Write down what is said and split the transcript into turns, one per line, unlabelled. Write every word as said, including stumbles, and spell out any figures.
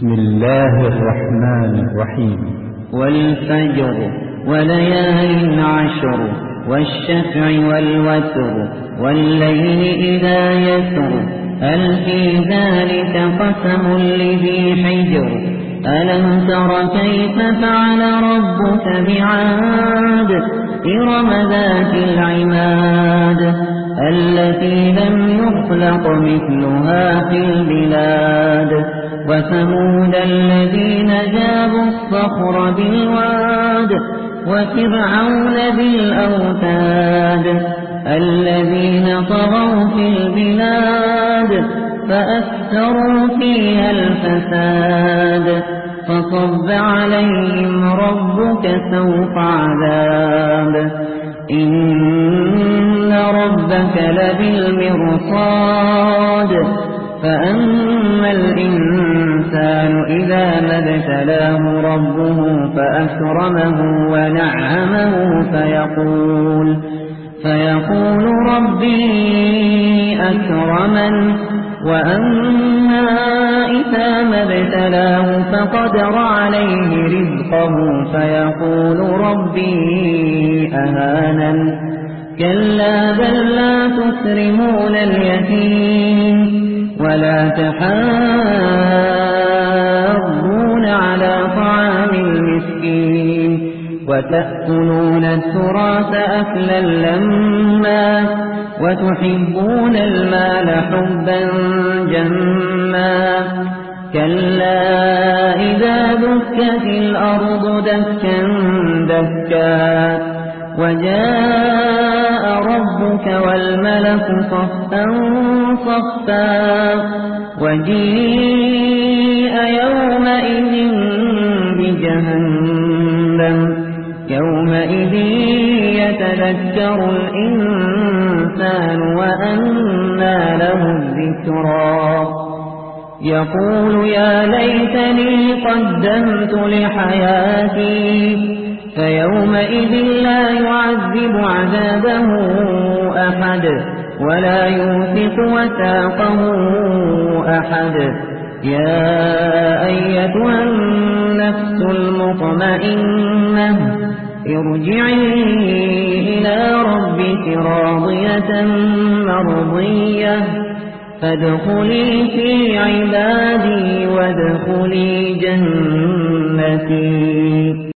بسم الله الرحمن الرحيم
والفجر وليال عشر والشفع والوتر والليل إذا يسر هل في ذلك قسم لذي حجر ألم تر كيف فعل ربك بعاد إرم ذات العماد التي لم يخلق مثلها في البلاد وثمود الذين جابوا الصخر بالواد وفرعون ذي الأوتاد الذين طغوا في البلاد فأكثروا فيها الفساد فصب عليهم ربك سوط عذاب إن ربك لبالمرصاد فأما الإنسان إذا ما ابتلاه ربه فأكرمه ونعمه فيقول فيقول ربي أكرمن وأما إذا ما ابتلاه فقدر عليه رزقه فيقول ربي أهانن كلا بل لا تكرمون اليتيم ولا تحاضون على طعام المسكين وتأكلون التراث أكلا لما وتحبون المال حبا جما كلا إذا دكت الأرض دكا دكا وجاء ربك والملك صفا صفا وجيء يومئذ بجهنم يومئذ يتذكر الإنسان وأنى له الذكرى يقول يا ليتني قدمت لحياتي فيومئذ لا يعذب عذابه أحد ولا يوثق وثاقه أحد يا أيتها النفس المطمئنة ارجعي إلى ربك راضية مرضية فادخلي في عبادي وادخلي جنتي.